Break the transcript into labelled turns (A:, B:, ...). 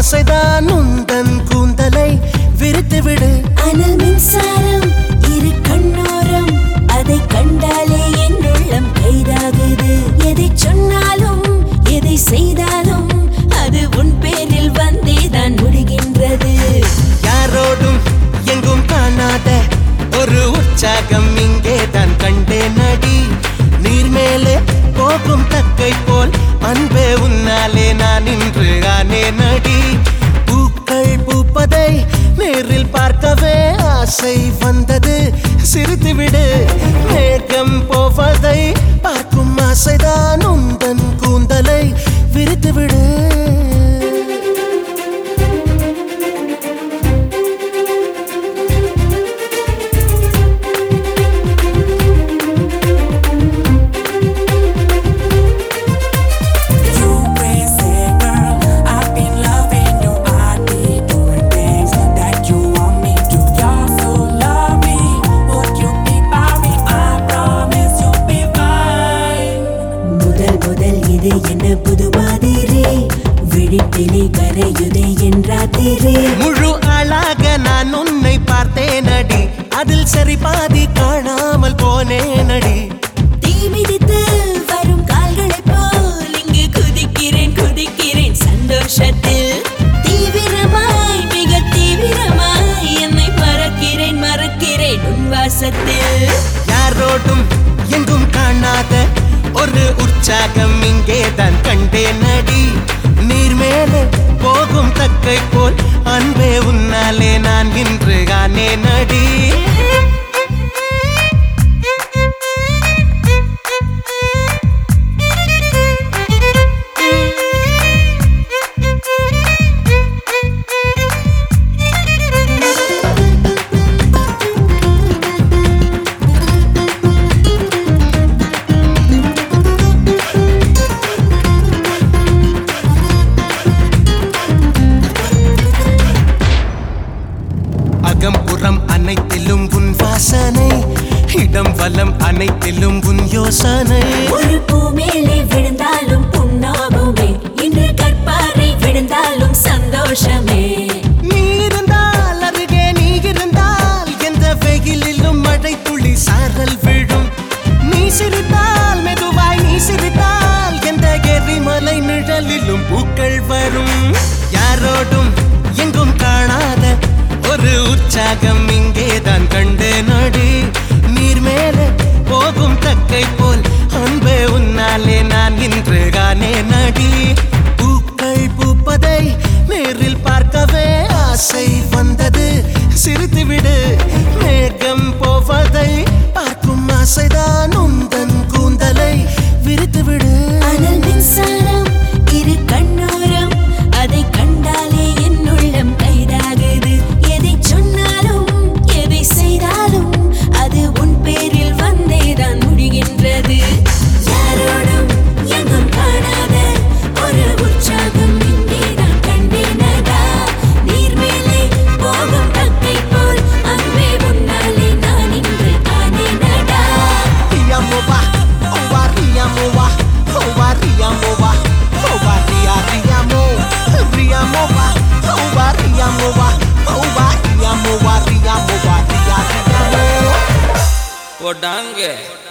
A: ஆசைதான் உந்தன் கூந்தலை விரித்துவிடு.
B: அனல் மின்சாரம் இரு கண்ணோரம், அதை கண்டாலே என் உள்ளம் கைதாகுது. எதை சொன்னாலும் எதை செய்தாலும் அது உன் பேரில் வந்தேதான் முடிகின்றது.
A: யாரோடும் எங்கும் காணாத ஒரு உற்சாகம் இங்கே தான் கண்டேன் நடி. நீர் மேலே போகும் தக்கை போல் அன்பே உன்னாலே நான் இன்று ஆனே நடி. பூக்கள் பூப்பதை நேரில் பார்க்கவே ஆசை வந்தது, சிரித்துவிடு. மேகம் போவதை பார்க்கும் ஆசைதான் உந்தன் கூந்தலை விரித்துவிடு.
B: இது என்ன புது மாதிரி, விழிப்பினை கரையுதே என்றாத்திரே.
A: முழு அழக நான் உன்னை பார்த்தேன் அடி, அதில் சரி பாதி காணாமல் போனேன் அடி.
B: தீ மிதித்து வரும் கால்களைப் போல் இங்கு குதிக்கிறேன் குதிக்கிறேன் சந்தோஷத்தில். தீவிரமாய் மிக தீவிரமாய் என்னை மறக்கிறேன் மறக்கிறேன் உன் வாசத்தில்.
A: யாரோடும் எங்கும் காணாத ஒரு உற்சாகம் இங்கே தான் கண்டேன் நடி. நீர் மேலே போகும் தக்கை போல் அன்பே உன்னாலே நான் இன்று ஆனே நடி. அகம்புறம் அனைத்திலும் உன் வாசனை, இடம் வலம் அனைத்திலும் உன் யோசனை.
B: ஒரு பூ மேலே விழுந்தாலும் புண்ணாகுமே, இன்று கற்பாறை விழுந்தாலும் சந்தோஷமே.
A: நீ இருந்தால் அருகே நீ இருந்தால் எந்த வெயிலிலும் மழை துளி சாரல் விழும். நீ சிரித்தால் மெதுவாய் நீ சிரித்தால் எந்த எரிமலை நிழலிலும் பூக்கள் வரும். யாரோடும் எங்கும் காணாத ஒரு உற்சாகம் இங்கே தான் கண்டேன் நடி. நீர் மேலே போகும் தக்கை போல் அன்பே உன்னாலே நான் இன்று ஆனே நடி. பூக்கள் பூப்பதை நேரில் பார்க்கவே ஆசை வந்தது, சிரித்துவிடு. மேகம் போவதை பார்க்கும் ஆசைதான் உந்தன் கூந்தலை விரித்துவிடு.
B: அனல் மின்சாரம் இரு கண்ணோரம், அதை கண்டாலே என் உள்ளம் கைதாகுது. எதை சொன்னாலும் எதை செய்தாலும் அது உன் பேரில் வந்தேதான் முடிகின்றது. யாரோடும் எங்கும் காணாத ஒரு உற்சாகம் இங்கேதான் கண்டேனடா. நீர் மேலே போகும் தக்கை போல் அன்பே உன்னாலே நான் இன்று ஆனேனடா.
A: Riamova, ova riamova, ova riamova, ova riamo, riamova, ova riamova, ova riamova, riamova, riamo.
C: Podange.